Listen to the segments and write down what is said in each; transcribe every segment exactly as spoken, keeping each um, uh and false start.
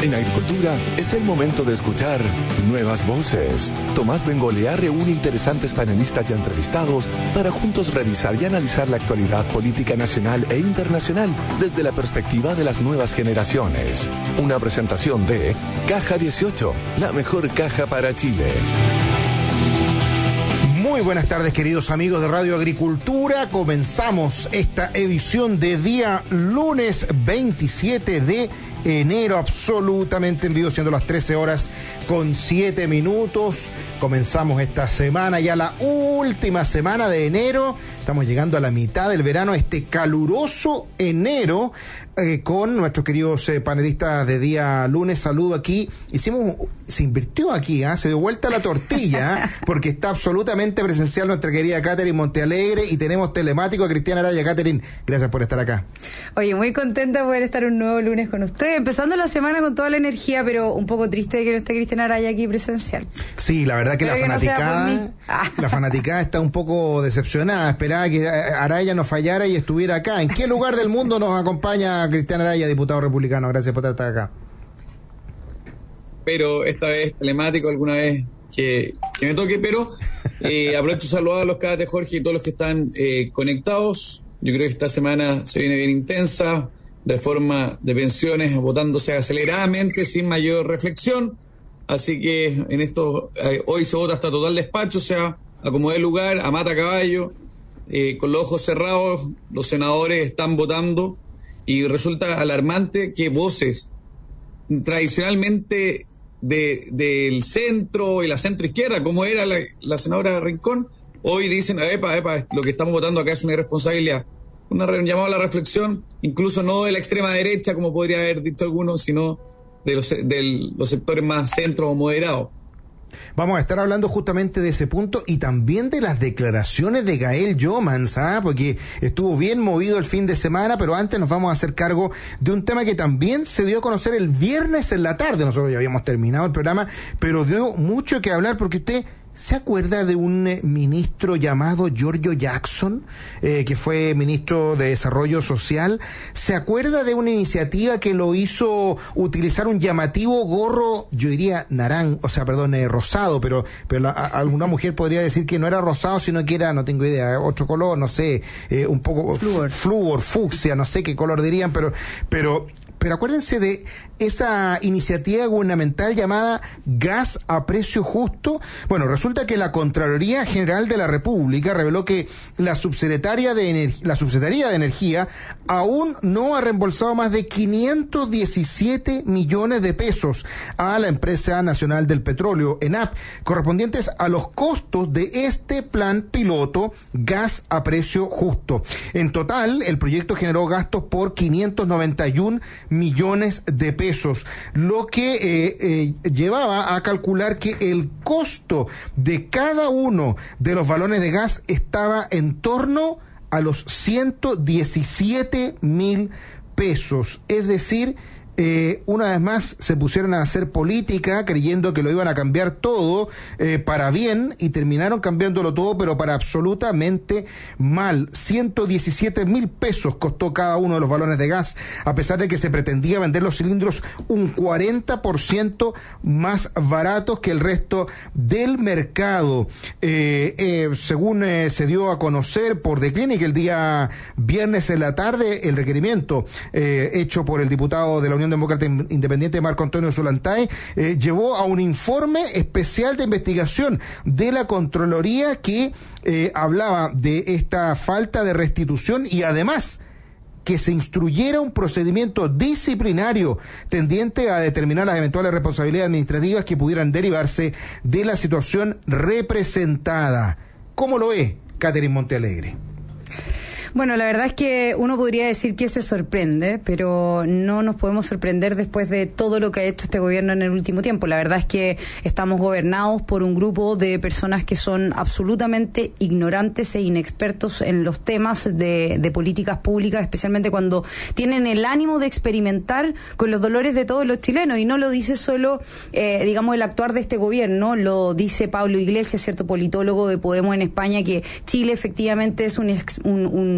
En agricultura es el momento de escuchar nuevas voces. Tomás Bengolea reúne interesantes panelistas ya entrevistados para juntos revisar y analizar la actualidad política nacional e internacional desde la perspectiva de las nuevas generaciones. Una presentación de Caja dieciocho, la mejor caja para Chile. Muy buenas tardes, queridos amigos de Radio Agricultura. Comenzamos esta edición de día lunes veintisiete de enero, absolutamente en vivo, siendo las trece horas con siete minutos. Comenzamos esta semana, ya la última semana de enero. Estamos llegando a la mitad del verano, este caluroso enero, eh, con nuestros queridos eh, panelistas de día lunes. Saludo aquí. Hicimos, se invirtió aquí, ¿eh? Se dio vuelta la tortilla, ¿eh? Porque está absolutamente presencial nuestra querida Catherine Montealegre y tenemos telemático a Cristiana Araya. Catherine, gracias por estar acá. Oye, muy contenta de poder estar un nuevo lunes con ustedes, empezando la semana con toda la energía, pero un poco triste de que no esté Cristiana Araya aquí presencial. Sí, la verdad que pero la que fanaticada, no ah. la fanaticada está un poco decepcionada, esperaba que Araya no fallara y estuviera acá. ¿En qué lugar del mundo nos acompaña Cristiana Araya, diputado republicano? Gracias por estar acá. Pero esta vez telemático, alguna vez que, que me toque, pero eh, aprovecho saludar a los Cate, Jorge y todos los que están eh, conectados. Yo creo que esta semana se viene bien intensa, reforma de pensiones votándose aceleradamente, sin mayor reflexión, así que en esto eh, hoy se vota hasta total despacho, o sea, acomodé el lugar, a mata caballo, eh, con los ojos cerrados, los senadores están votando, y resulta alarmante que voces tradicionalmente de del centro y la centro izquierda, como era la, la senadora Rincón, hoy dicen, epa, epa, lo que estamos votando acá es una irresponsabilidad. Una, un llamado a la reflexión, incluso no de la extrema derecha, como podría haber dicho algunos, sino de los, de los sectores más centros o moderados. Vamos a estar hablando justamente de ese punto y también de las declaraciones de Gael Jomans, ¿ah? Porque estuvo bien movido el fin de semana, pero antes nos vamos a hacer cargo de un tema que también se dio a conocer el viernes en la tarde. Nosotros ya habíamos terminado el programa, pero dio mucho que hablar porque usted... ¿Se acuerda de un eh, ministro llamado Giorgio Jackson, eh, que fue ministro de Desarrollo Social? ¿Se acuerda de una iniciativa que lo hizo utilizar un llamativo gorro, yo diría naranja, o sea, perdón, eh, rosado, pero pero la, a, alguna mujer podría decir que no era rosado, sino que era, no tengo idea, otro color, no sé, eh, un poco flúor, flúor, fucsia, no sé qué color dirían, pero pero pero acuérdense de esa iniciativa gubernamental llamada Gas a Precio Justo. Bueno, resulta que la Contraloría General de la República reveló que la subsecretaria de Ener- la Subsecretaría de Energía aún no ha reembolsado más de quinientos diecisiete millones de pesos a la Empresa Nacional del Petróleo, ENAP, correspondientes a los costos de este plan piloto Gas a Precio Justo. En total, el proyecto generó gastos por quinientos noventa y un millones de pesos, lo que eh, eh, llevaba a calcular que el costo de cada uno de los balones de gas estaba en torno a los ciento diecisiete mil pesos, es decir, Eh, una vez más se pusieron a hacer política creyendo que lo iban a cambiar todo eh, para bien y terminaron cambiándolo todo, pero para absolutamente mal. ciento diecisiete mil pesos costó cada uno de los balones de gas, a pesar de que se pretendía vender los cilindros un cuarenta por ciento más baratos que el resto del mercado. Eh, eh, según eh, se dio a conocer por The Clinic el día viernes en la tarde, el requerimiento eh, hecho por el diputado de la Unión Demócrata Independiente Marco Antonio Solantay eh, llevó a un informe especial de investigación de la Contraloría que eh, hablaba de esta falta de restitución y además que se instruyera un procedimiento disciplinario tendiente a determinar las eventuales responsabilidades administrativas que pudieran derivarse de la situación representada. ¿Cómo lo ve Catherine Montealegre? Bueno, la verdad es que uno podría decir que se sorprende, pero no nos podemos sorprender después de todo lo que ha hecho este gobierno en el último tiempo. La verdad es que estamos gobernados por un grupo de personas que son absolutamente ignorantes e inexpertos en los temas de, de políticas públicas, especialmente cuando tienen el ánimo de experimentar con los dolores de todos los chilenos. Y no lo dice solo, eh, digamos, el actuar de este gobierno, lo dice Pablo Iglesias, cierto politólogo de Podemos en España, que Chile efectivamente es un, un, un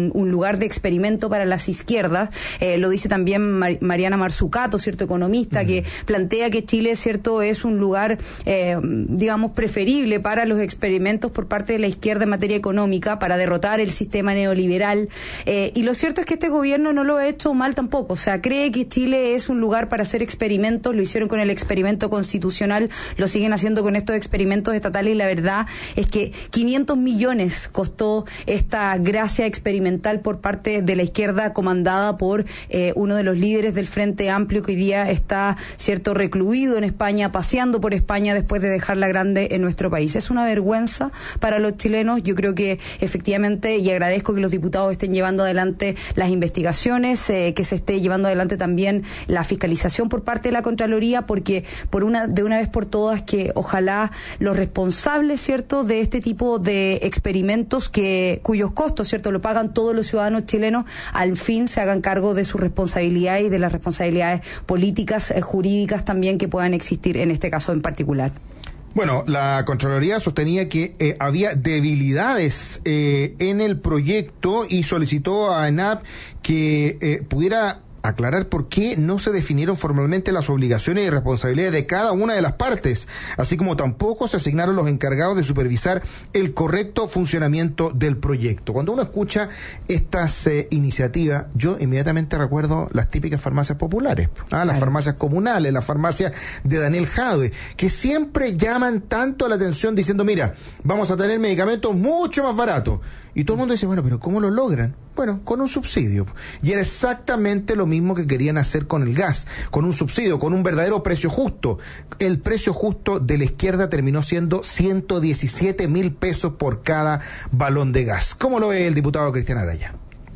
un, un lugar de experimento para las izquierdas. Eh, lo dice también Mar- Mariana Mazzucato, cierto economista, uh-huh. que plantea que Chile, cierto, es un lugar, eh, digamos, preferible para los experimentos por parte de la izquierda en materia económica, para derrotar el sistema neoliberal. Eh, y lo cierto es que este gobierno no lo ha hecho mal tampoco. O sea, cree que Chile es un lugar para hacer experimentos. Lo hicieron con el experimento constitucional, lo siguen haciendo con estos experimentos estatales, y la verdad es que quinientos millones costó esta gracia experimental por parte de la izquierda, comandada por eh, uno de los líderes del Frente Amplio, que hoy día está, cierto, recluido en España, paseando por España después de dejarla grande en nuestro país. Es una vergüenza para los chilenos. Yo creo que efectivamente, y agradezco que los diputados estén llevando adelante las investigaciones, eh, que se esté llevando adelante también la fiscalización por parte de la Contraloría, porque por una de una vez por todas, que ojalá los responsables, cierto, de este tipo de experimentos, que cuyos costos, cierto, lo pagan todos los ciudadanos chilenos, al fin se hagan cargo de su responsabilidad y de las responsabilidades políticas, eh, jurídicas también, que puedan existir en este caso en particular. Bueno, la Contraloría sostenía que eh, había debilidades eh, en el proyecto y solicitó a ENAP que eh, pudiera aclarar por qué no se definieron formalmente las obligaciones y responsabilidades de cada una de las partes, así como tampoco se asignaron los encargados de supervisar el correcto funcionamiento del proyecto. Cuando uno escucha estas eh, iniciativas, yo inmediatamente recuerdo las típicas farmacias populares, ¿ah? las farmacias comunales, las farmacias de Daniel Jadwe, que siempre llaman tanto la atención diciendo, mira, vamos a tener medicamentos mucho más baratos. Y todo el mundo dice, bueno, pero ¿cómo lo logran? Bueno, con un subsidio. Y era exactamente lo mismo que querían hacer con el gas, con un subsidio, con un verdadero precio justo. El precio justo de la izquierda terminó siendo ciento diecisiete mil pesos por cada balón de gas. ¿Cómo lo ve el diputado Cristian Araya?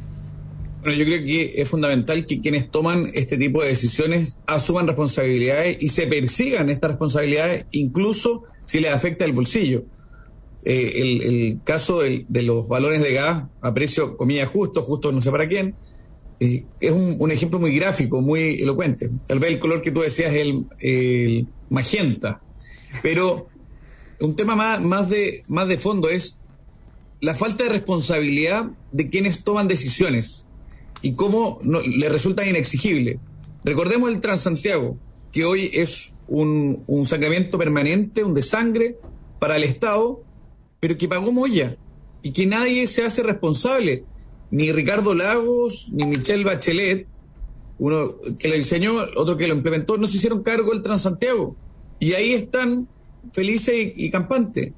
Bueno, yo creo que es fundamental que quienes toman este tipo de decisiones asuman responsabilidades y se persigan estas responsabilidades, incluso si les afecta el bolsillo. Eh, el, el caso de, de los balones de gas a precio, comillas, justo, justo no sé para quién, eh, es un, un ejemplo muy gráfico, muy elocuente. Tal vez el color que tú decías es el, el magenta, pero un tema más, más, de, más de fondo es la falta de responsabilidad de quienes toman decisiones y cómo no, le resulta inexigible. Recordemos el Transantiago, que hoy es un, un sacramiento permanente, un desangre para el Estado, pero que pagó Moya y que nadie se hace responsable, ni Ricardo Lagos, ni Michelle Bachelet, uno que lo diseñó, otro que lo implementó, no se hicieron cargo del Transantiago, y ahí están felices y, y campantes.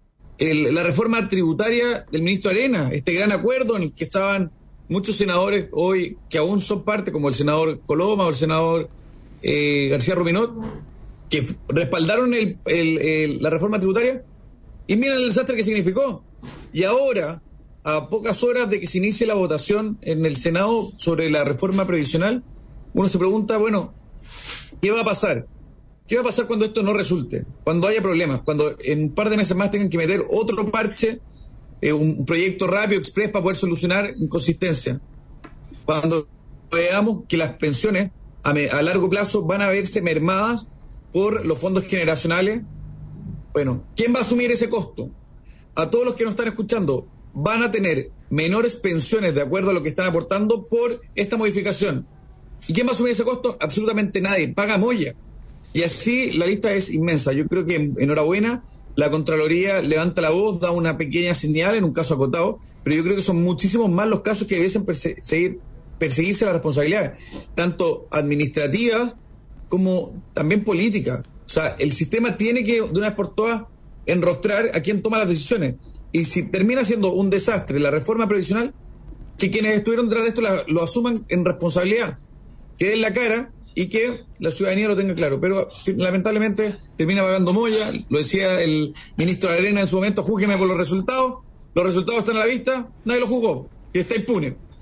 El, la reforma tributaria del ministro Arenas, este gran acuerdo en el que estaban muchos senadores hoy que aún son parte, como el senador Coloma o el senador eh, García Rubinot, que respaldaron el, el, el, la reforma tributaria. Y miren el desastre que significó. Y ahora, a pocas horas de que se inicie la votación en el Senado sobre la reforma previsional, uno se pregunta, bueno, ¿qué va a pasar? ¿Qué va a pasar cuando esto no resulte? Cuando haya problemas, cuando en un par de meses más tengan que meter otro parche, eh, un proyecto rápido, express, para poder solucionar inconsistencia. Cuando veamos que las pensiones a, me, a largo plazo van a verse mermadas por los fondos generacionales. Bueno, ¿quién va a asumir ese costo? A todos los que nos están escuchando, van a tener menores pensiones de acuerdo a lo que están aportando por esta modificación. ¿Y quién va a asumir ese costo? Absolutamente nadie. Paga Moya. Y así la lista es inmensa. Yo creo que enhorabuena, la Contraloría levanta la voz, da una pequeña señal en un caso acotado, pero yo creo que son muchísimos más los casos que debiesen perseguir, perseguirse las responsabilidades, tanto administrativas como también políticas. O sea, el sistema tiene que, de una vez por todas, enrostrar a quien toma las decisiones. Y si termina siendo un desastre la reforma previsional, que quienes estuvieron detrás de esto la, lo asuman en responsabilidad, que den la cara y que la ciudadanía lo tenga claro. Pero lamentablemente termina pagando Moya. Lo decía el ministro de Arena en su momento, júzgueme por los resultados. Los resultados están a la vista, nadie los juzgó, y está impune.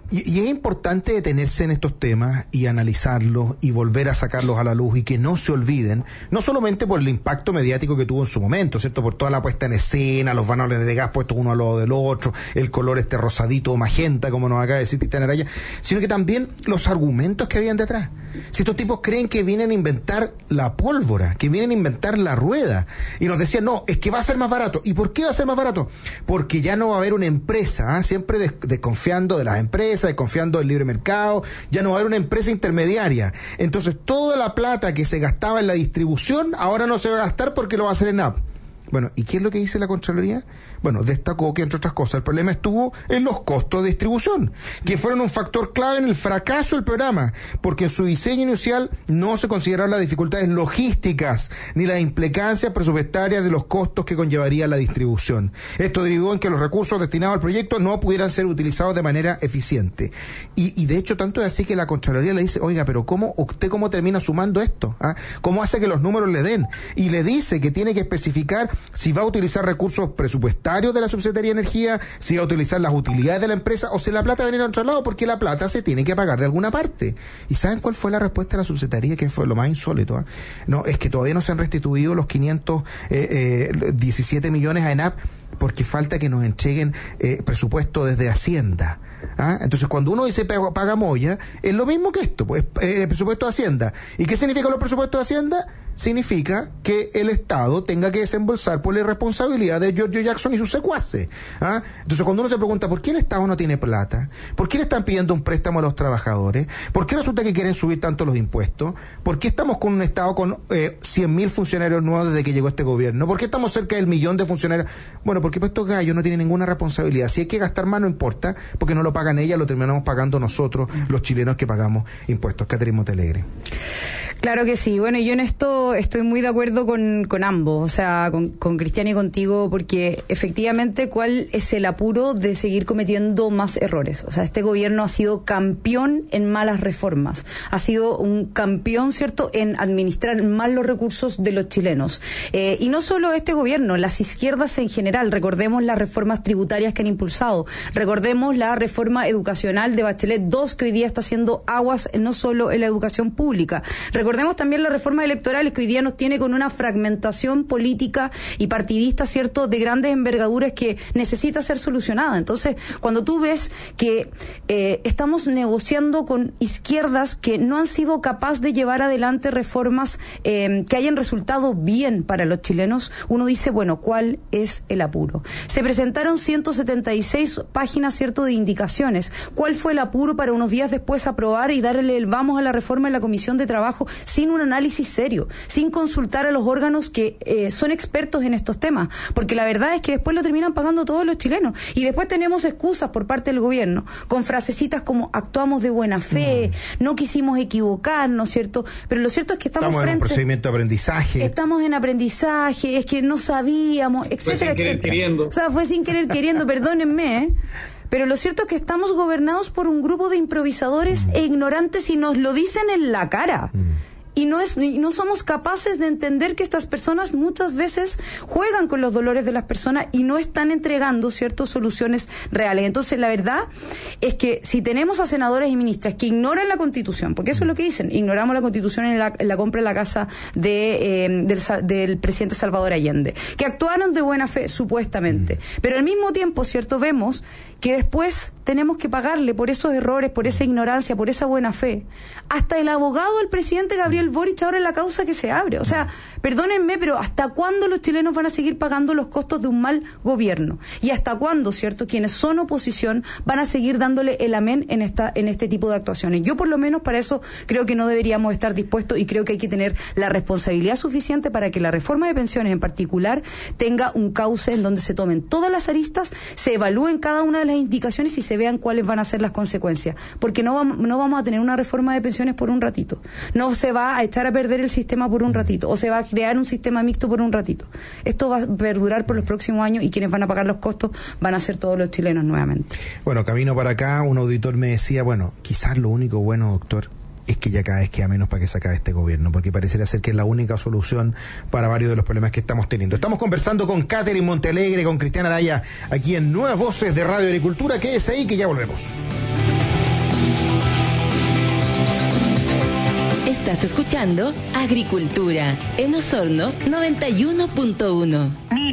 Y, y es importante detenerse en estos temas y analizarlos y volver a sacarlos a la luz y que no se olviden, no solamente por el impacto mediático que tuvo en su momento, ¿cierto? Por toda la puesta en escena, los balones de gas puestos uno al lado del otro, el color este rosadito o magenta, como nos acaba de decir Cristian Araya, sino que también los argumentos que habían detrás. Si estos tipos creen que vienen a inventar la pólvora, que vienen a inventar la rueda, y nos decían, no, es que va a ser más barato. ¿Y por qué va a ser más barato? Porque ya no va a haber una empresa, ¿eh? Siempre des- desconfiando de las empresas, desconfiando del libre mercado, ya no va a haber una empresa intermediaria. Entonces, toda la plata que se gastaba en la distribución, ahora no se va a gastar porque lo va a hacer en app. Bueno, ¿y qué es lo que dice la Contraloría? Bueno, destacó que, entre otras cosas, el problema estuvo en los costos de distribución, que fueron un factor clave en el fracaso del programa, porque en su diseño inicial no se consideraron las dificultades logísticas ni las implicancias presupuestarias de los costos que conllevaría la distribución. Esto derivó en que los recursos destinados al proyecto no pudieran ser utilizados de manera eficiente. Y, y de hecho, tanto es así que la Contraloría le dice, oiga, pero ¿cómo usted cómo termina sumando esto? ¿Ah? ¿Cómo hace que los números le den? Y le dice que tiene que especificar si va a utilizar recursos presupuestarios de la Subsecretaría de Energía, si va a utilizar las utilidades de la empresa o si la plata va a venir a otro lado, porque la plata se tiene que pagar de alguna parte. ¿Y saben cuál fue la respuesta de la Subsecretaría? Que fue lo más insólito. ¿eh? No, es que todavía no se han restituido los quinientos diecisiete millones a ENAP porque falta que nos entreguen eh, presupuesto desde Hacienda. ¿Ah? Entonces, cuando uno dice paga, paga moya, es lo mismo que esto, pues eh, el presupuesto de Hacienda. ¿Y qué significan los presupuestos de Hacienda? Significa que el Estado tenga que desembolsar por la irresponsabilidad de Giorgio Jackson y sus secuaces. ¿Ah? Entonces, cuando uno se pregunta ¿por qué el Estado no tiene plata? ¿Por qué le están pidiendo un préstamo a los trabajadores? ¿Por qué resulta que quieren subir tanto los impuestos? ¿Por qué estamos con un Estado con eh, cien mil funcionarios nuevos desde que llegó este gobierno? ¿Por qué estamos cerca del millón de funcionarios? Bueno, porque pues, estos gallos no tienen ninguna responsabilidad. Si hay que gastar más, no importa, porque no lo pagan ellas, lo terminamos pagando nosotros, los chilenos que pagamos impuestos. Catherine Montealegre. Claro que sí. Bueno, yo en esto estoy muy de acuerdo con, con ambos, o sea, con, con Cristian y contigo, porque efectivamente, ¿cuál es el apuro de seguir cometiendo más errores? O sea, este gobierno ha sido campeón en malas reformas, ha sido un campeón, ¿cierto?, en administrar mal los recursos de los chilenos. Eh, y no solo este gobierno, las izquierdas en general. Recordemos las reformas tributarias que han impulsado, recordemos la reforma educacional de Bachelet dos, que hoy día está haciendo aguas no solo en la educación pública. Recordemos también las reformas electorales que hoy día nos tiene con una fragmentación política y partidista, ¿cierto?, de grandes envergaduras que necesita ser solucionada. Entonces, cuando tú ves que eh, estamos negociando con izquierdas que no han sido capaces de llevar adelante reformas eh, que hayan resultado bien para los chilenos, uno dice, bueno, ¿cuál es el apuro? Se presentaron ciento setenta y seis páginas, ¿cierto?, de indicaciones. ¿Cuál fue el apuro para unos días después aprobar y darle el vamos a la reforma en la Comisión de Trabajo sin un análisis serio, sin consultar a los órganos que eh, son expertos en estos temas? Porque la verdad es que después lo terminan pagando todos los chilenos. Y después tenemos excusas por parte del gobierno, con frasecitas como actuamos de buena fe, no, no quisimos equivocarnos, ¿cierto? Pero lo cierto es que estamos, estamos frente... en un procedimiento de aprendizaje. Estamos en aprendizaje, es que no sabíamos, etcétera, fue sin etcétera. Querer queriendo. O sea, fue sin querer queriendo, perdónenme, ¿eh? Pero lo cierto es que estamos gobernados por un grupo de improvisadores mm. e ignorantes y nos lo dicen en la cara. Mm. Y no es, y no somos capaces de entender que estas personas muchas veces juegan con los dolores de las personas y no están entregando ciertas soluciones reales. Entonces, la verdad es que si tenemos a senadores y ministras que ignoran la Constitución, porque eso es lo que dicen, ignoramos la Constitución en la, en la compra de la casa de, eh, del, del presidente Salvador Allende, que actuaron de buena fe, supuestamente. Pero al mismo tiempo, ¿cierto?, vemos que después tenemos que pagarle por esos errores, por esa ignorancia, por esa buena fe. Hasta el abogado del presidente Gabriel Boric ahora en la causa que se abre. O sea, perdónenme, pero ¿hasta cuándo los chilenos van a seguir pagando los costos de un mal gobierno? ¿Y hasta cuándo, cierto, quienes son oposición van a seguir dándole el amén en esta en este tipo de actuaciones? Yo por lo menos para eso creo que no deberíamos estar dispuestos y creo que hay que tener la responsabilidad suficiente para que la reforma de pensiones en particular tenga un cauce en donde se tomen todas las aristas, se evalúen cada una de las indicaciones y se vean cuáles van a ser las consecuencias, porque no vamos, no vamos a tener una reforma de pensiones por un ratito, no se va a echar a perder el sistema por un ratito, o se va a crear un sistema mixto por un ratito. Esto va a perdurar por los próximos años y quienes van a pagar los costos van a ser todos los chilenos nuevamente. Bueno, camino para acá, un auditor me decía, bueno, quizás lo único bueno, doctor, es que ya cada vez queda menos para que se acabe este gobierno, porque pareciera ser que es la única solución para varios de los problemas que estamos teniendo. Estamos conversando con Catherine Montealegre, con Cristian Araya, aquí en Nuevas Voces de Radio Agricultura. Quédese ahí que ya volvemos. Estás escuchando Agricultura en Osorno noventa y uno punto uno.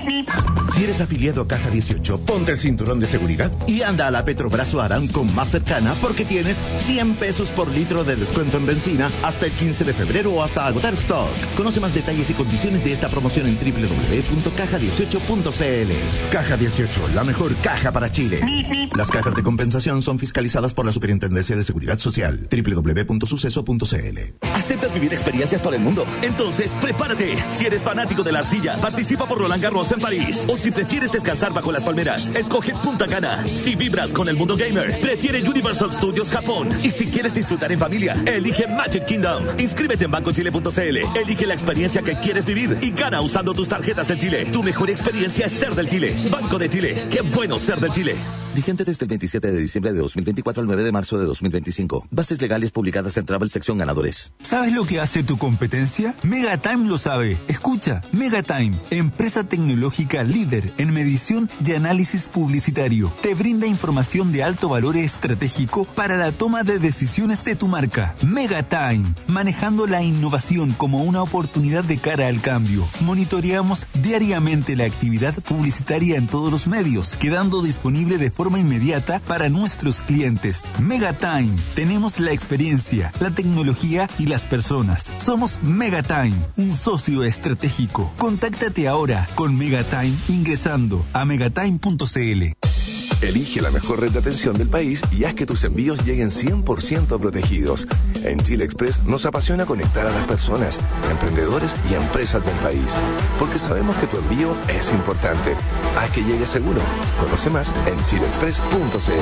Si eres afiliado a Caja dieciocho, ponte el cinturón de seguridad y anda a la Petrobras o Aramco más cercana porque tienes cien pesos por litro de descuento en benzina hasta el quince de febrero o hasta agotar stock. Conoce más detalles y condiciones de esta promoción en doble u doble u doble u punto caja dieciocho punto c l. Caja dieciocho, la mejor caja para Chile. Las cajas de compensación son fiscalizadas por la Superintendencia de Seguridad Social. doble u doble u doble u punto suceso punto c l. ¿Aceptas vivir experiencias por el mundo? Entonces, prepárate. Si eres fanático de la arcilla, participa por Roland Garros en París. O si prefieres descansar bajo las palmeras, escoge Punta Cana. Si vibras con el mundo gamer, prefiere Universal Studios Japón. Y si quieres disfrutar en familia, elige Magic Kingdom. Inscríbete en banco chile punto c l. Elige la experiencia que quieres vivir y gana usando tus tarjetas del Chile. Tu mejor experiencia es ser del Chile. Banco de Chile. Qué bueno ser del Chile. Vigente desde el veintisiete de diciembre de dos mil veinticuatro al nueve de marzo de dos mil veinticinco. Bases legales publicadas en Travel sección ganadores. ¿Sabes lo que hace tu competencia? Megatime lo sabe. Escucha, Megatime, empresa tecnológica líder en medición y análisis publicitario. Te brinda información de alto valor estratégico para la toma de decisiones de tu marca. Megatime, manejando la innovación como una oportunidad de cara al cambio. Monitoreamos diariamente la actividad publicitaria en todos los medios, quedando disponible de forma inmediata para nuestros clientes. Megatime, tenemos la experiencia, la tecnología y las personas. Somos Megatime, un socio estratégico. Contáctate ahora con Megatime ingresando a megatime punto c l. Elige la mejor red de atención del país y haz que tus envíos lleguen cien por ciento protegidos. En Chile Express nos apasiona conectar a las personas, emprendedores y empresas del país, porque sabemos que tu envío es importante. Haz que llegue seguro. Conoce más en chile express punto c l.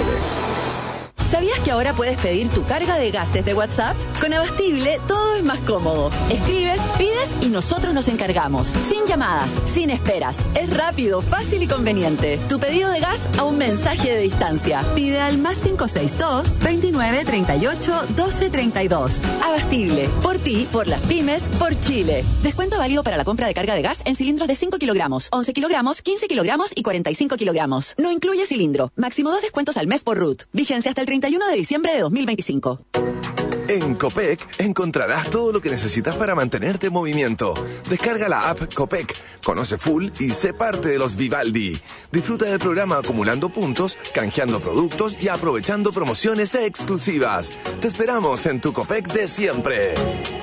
¿Sabías que ahora puedes pedir tu carga de gas desde WhatsApp? Con Abastible todo es más cómodo. Escribes, pides y nosotros nos encargamos. Sin llamadas, sin esperas. Es rápido, fácil y conveniente. Tu pedido de gas a un mensaje de distancia. Pide al más cinco seis dos, veintinueve, treinta y ocho, doce, treinta y dos. Abastible. Por ti, por las pymes, por Chile. Descuento válido para la compra de carga de gas en cilindros de cinco kilogramos, once kilogramos, quince kilogramos y cuarenta y cinco kilogramos. No incluye cilindro. Máximo dos descuentos al mes por R U T. Vigencia hasta el treinta y uno de diciembre de dos mil veinticinco. En Copec encontrarás todo lo que necesitas para mantenerte en movimiento. Descarga la app Copec, conoce full y sé parte de los Vivaldi. Disfruta del programa acumulando puntos, canjeando productos y aprovechando promociones exclusivas. Te esperamos en tu Copec de siempre.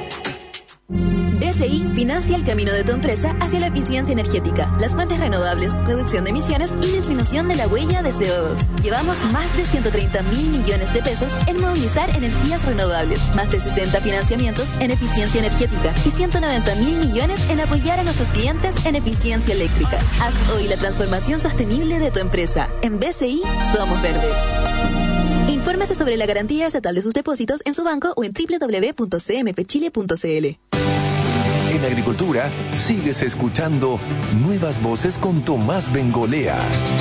B C I financia el camino de tu empresa hacia la eficiencia energética, las fuentes renovables, reducción de emisiones y disminución de la huella de C O dos. Llevamos más de ciento treinta mil millones de pesos en movilizar energías renovables, más de sesenta financiamientos en eficiencia energética y ciento noventa mil millones en apoyar a nuestros clientes en eficiencia eléctrica. Haz hoy la transformación sostenible de tu empresa. En B C I somos verdes. Infórmese sobre la garantía estatal de sus depósitos en su banco o en doble u doble u doble u punto c m p chile punto c l. En Agricultura, sigues escuchando Nuevas Voces con Tomás Bengolea.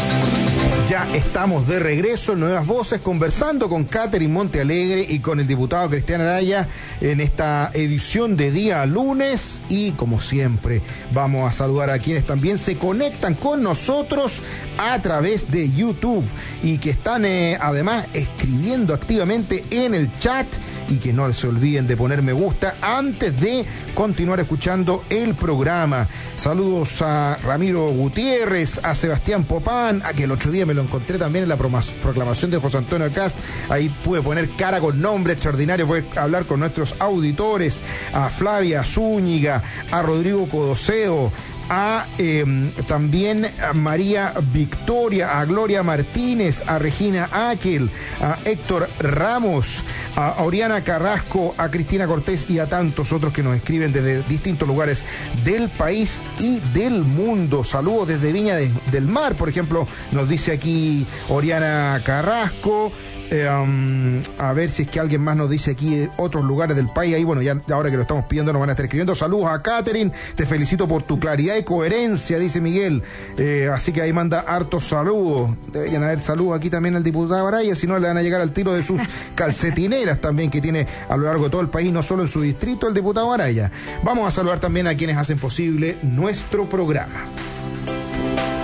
Ya estamos de regreso, Nuevas Voces, conversando con Catherine Montealegre y con el diputado Cristian Araya en esta edición de día lunes. Y como siempre, vamos a saludar a quienes también se conectan con nosotros a través de YouTube y que están eh, además escribiendo activamente en el chat. Y que no se olviden de poner me gusta antes de continuar escuchando el programa. Saludos a Ramiro Gutiérrez, a Sebastián Popán, a que el otro día me lo encontré también en la proclamación de José Antonio Cast. Ahí pude poner cara con nombre extraordinario, pude hablar con nuestros auditores, a Flavia Zúñiga, a Rodrigo Codocedo, a eh, también a María Victoria, a Gloria Martínez, a Regina Aquel, a Héctor Ramos, a Oriana Carrasco, a Cristina Cortés y a tantos otros que nos escriben desde distintos lugares del país y del mundo. Saludos desde Viña de, del Mar, por ejemplo, nos dice aquí Oriana Carrasco. Eh, um, a ver si es que alguien más nos dice aquí de otros lugares del país. Ahí, bueno, ya ahora que lo estamos pidiendo nos van a estar escribiendo. Saludos a Catherine, te felicito por tu claridad y coherencia, dice Miguel. Eh, así que ahí manda hartos saludos. Deberían haber saludos aquí también al diputado Araya, si no le van a llegar al tiro de sus calcetineras también que tiene a lo largo de todo el país, no solo en su distrito, el diputado Araya. Vamos a saludar también a quienes hacen posible nuestro programa.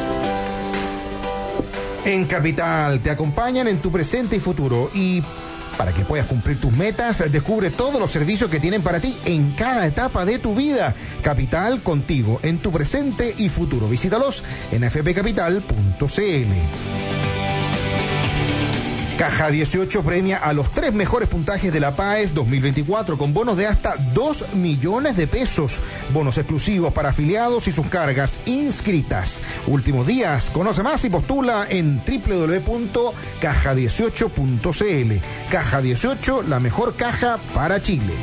En Capital te acompañan en tu presente y futuro y para que puedas cumplir tus metas. Descubre todos los servicios que tienen para ti en cada etapa de tu vida. Capital, contigo en tu presente y futuro. Visítalos en f p capital punto c l. Caja dieciocho premia a los tres mejores puntajes de la PAES dos mil veinticuatro con bonos de hasta dos millones de pesos. Bonos exclusivos para afiliados y sus cargas inscritas. Últimos días. Conoce más y postula en w w w punto caja dieciocho punto c l. Caja dieciocho, la mejor caja para Chile.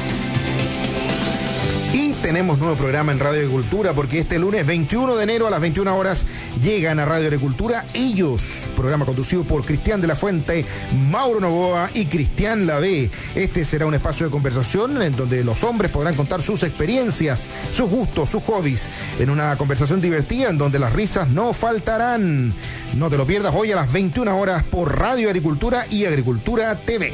Y tenemos nuevo programa en Radio Agricultura porque este lunes veintiuno de enero a las veintiuna horas llegan a Radio Agricultura Ellos, programa conducido por Cristian de la Fuente, Mauro Novoa y Cristian Lavé. Este será un espacio de conversación en donde los hombres podrán contar sus experiencias, sus gustos, sus hobbies, en una conversación divertida en donde las risas no faltarán. No te lo pierdas hoy a las veintiuna horas por Radio Agricultura y Agricultura T V.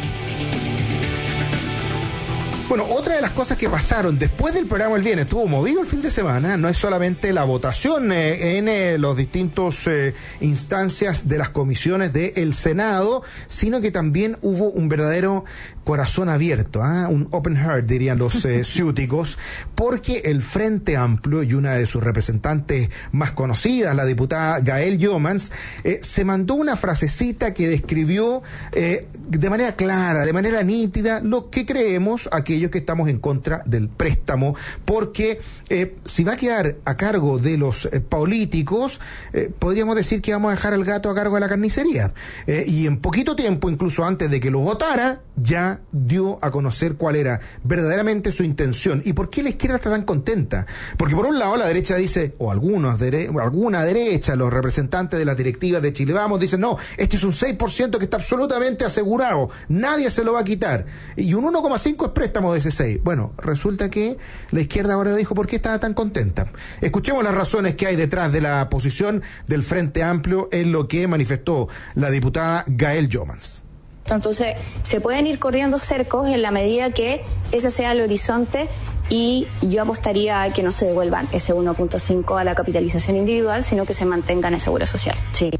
Bueno, otra de las cosas que pasaron después del programa el viernes, estuvo movido el fin de semana, no es solamente la votación eh, en eh, los distintos eh, instancias de las comisiones del Senado, sino que también hubo un verdadero corazón abierto, ¿eh? un open heart, dirían los eh, ciúticos, porque el Frente Amplio y una de sus representantes más conocidas, la diputada Gael Jomans, eh, se mandó una frasecita que describió eh, de manera clara, de manera nítida, lo que creemos aquellos que estamos en contra del préstamo, porque eh, si va a quedar a cargo de los eh, políticos, eh, podríamos decir que vamos a dejar al gato a cargo de la carnicería. Eh, y en poquito tiempo, incluso antes de que lo votara, ya dio a conocer cuál era verdaderamente su intención. ¿Y por qué la izquierda está tan contenta? Porque por un lado la derecha dice, o algunos dere- alguna derecha, los representantes de las directivas de Chile Vamos, dicen, no, este es un seis por ciento que está absolutamente asegurado, nadie se lo va a quitar. Y un uno coma cinco es préstamo de ese seis. Bueno, resulta que la izquierda ahora dijo, ¿por qué estaba tan contenta? Escuchemos las razones que hay detrás de la posición del Frente Amplio en lo que manifestó la diputada Gael Jomans. Entonces, se pueden ir corriendo cercos en la medida que ese sea el horizonte y yo apostaría a que no se devuelvan ese uno punto cinco a la capitalización individual, sino que se mantenga en el seguro social. Sí.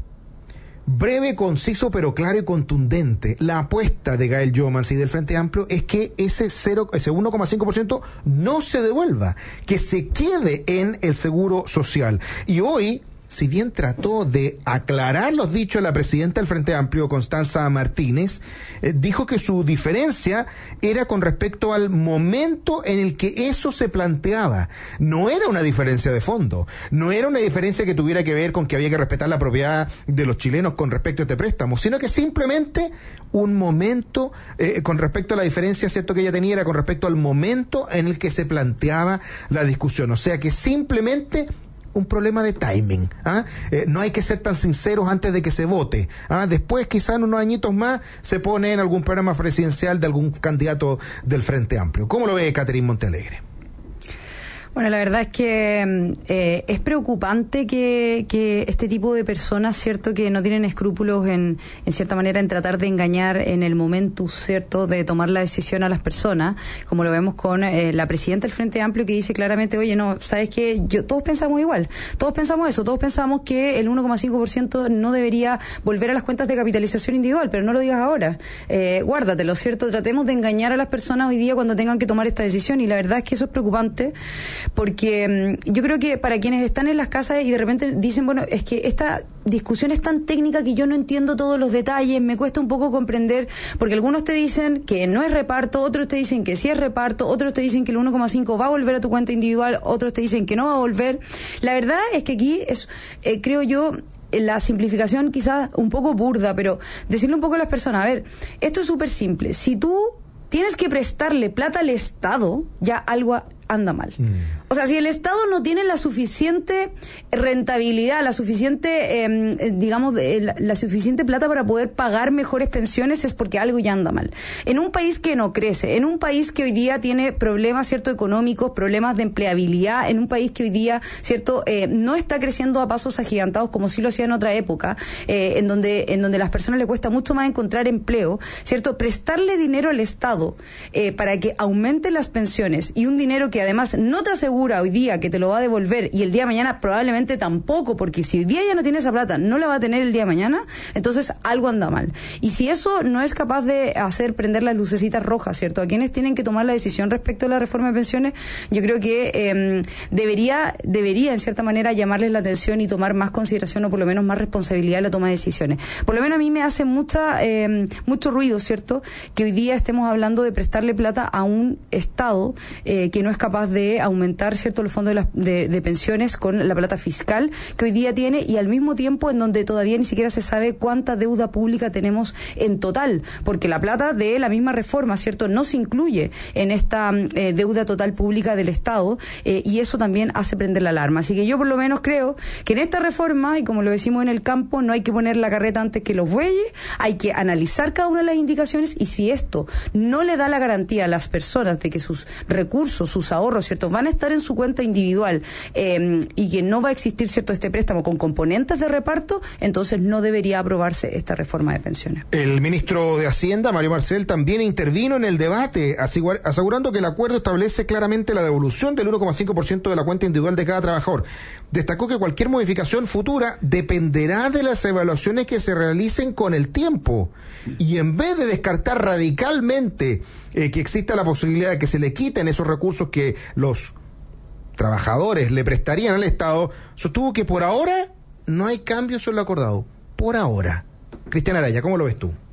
Breve, conciso, pero claro y contundente. La apuesta de Gael Jomans y del Frente Amplio es que ese, cero, ese uno coma cinco por ciento no se devuelva, que se quede en el seguro social. Y hoy, si bien trató de aclarar los dichos de la presidenta del Frente Amplio, Constanza Martínez, eh, dijo que su diferencia era con respecto al momento en el que eso se planteaba. No era una diferencia de fondo, no era una diferencia que tuviera que ver con que había que respetar la propiedad de los chilenos con respecto a este préstamo, sino que simplemente un momento, eh, con respecto a la diferencia, cierto, que ella tenía era con respecto al momento en el que se planteaba la discusión. O sea que simplemente un problema de timing. ¿ah? Eh, no hay que ser tan sinceros antes de que se vote. ¿ah? Después, quizás en unos añitos más, se pone en algún programa presidencial de algún candidato del Frente Amplio. ¿Cómo lo ve Catherine Montealegre? Bueno, la verdad es que eh, es preocupante que, que este tipo de personas, cierto, que no tienen escrúpulos en, en cierta manera en tratar de engañar en el momento, cierto, de tomar la decisión a las personas, como lo vemos con eh, la presidenta del Frente Amplio, que dice claramente, oye, no, sabes que yo todos pensamos igual, todos pensamos eso, todos pensamos que el uno coma cinco por ciento no debería volver a las cuentas de capitalización individual, pero no lo digas ahora, eh, guárdatelo, cierto, tratemos de engañar a las personas hoy día cuando tengan que tomar esta decisión, y la verdad es que eso es preocupante, porque mmm, yo creo que para quienes están en las casas y de repente dicen, bueno, es que esta discusión es tan técnica que yo no entiendo todos los detalles, me cuesta un poco comprender, porque algunos te dicen que no es reparto, otros te dicen que sí es reparto, otros te dicen que el uno coma cinco va a volver a tu cuenta individual, otros te dicen que no va a volver. La verdad es que aquí es, eh, creo yo, la simplificación quizás un poco burda, pero decirle un poco a las personas, a ver, esto es súper simple, si tú tienes que prestarle plata al Estado, ya algo anda mal. Mm. O sea, si el Estado no tiene la suficiente rentabilidad, la suficiente, eh, digamos, la, la suficiente plata para poder pagar mejores pensiones, es porque algo ya anda mal. En un país que no crece, en un país que hoy día tiene problemas, cierto, económicos, problemas de empleabilidad, en un país que hoy día, cierto, eh, no está creciendo a pasos agigantados como sí lo hacía en otra época, eh, en donde en donde a las personas les cuesta mucho más encontrar empleo, cierto, prestarle dinero al Estado eh, para que aumente las pensiones, y un dinero que además no te asegura asegura hoy día que te lo va a devolver y el día de mañana probablemente tampoco, porque si hoy día ya no tiene esa plata, no la va a tener el día de mañana, entonces algo anda mal. Y si eso no es capaz de hacer prender las lucecitas rojas, ¿cierto? A quienes tienen que tomar la decisión respecto a la reforma de pensiones, yo creo que eh, debería, debería en cierta manera llamarles la atención y tomar más consideración o por lo menos más responsabilidad en la toma de decisiones. Por lo menos a mí me hace mucha eh, mucho ruido, ¿cierto?, que hoy día estemos hablando de prestarle plata a un Estado eh, que no es capaz de aumentar, ¿cierto?, los fondos de, las, de, de pensiones con la plata fiscal que hoy día tiene, y al mismo tiempo en donde todavía ni siquiera se sabe cuánta deuda pública tenemos en total, porque la plata de la misma reforma, ¿cierto?, no se incluye en esta eh, deuda total pública del Estado, eh, y eso también hace prender la alarma. Así que yo por lo menos creo que en esta reforma, y como lo decimos en el campo, no hay que poner la carreta antes que los bueyes, hay que analizar cada una de las indicaciones, y si esto no le da la garantía a las personas de que sus recursos, sus ahorros, ¿cierto?, van a estar en su cuenta individual eh, y que no va a existir, ¿cierto?, este préstamo con componentes de reparto, entonces no debería aprobarse esta reforma de pensiones. El ministro de Hacienda, Mario Marcel, también intervino en el debate, asegurando que el acuerdo establece claramente la devolución del uno coma cinco por ciento de la cuenta individual de cada trabajador. Destacó que cualquier modificación futura dependerá de las evaluaciones que se realicen con el tiempo, y en vez de descartar radicalmente eh, que exista la posibilidad de que se le quiten esos recursos que los trabajadores le prestarían al Estado, sostuvo que por ahora no hay cambios en lo acordado. Por ahora. Cristian Araya, ¿cómo lo ves tú?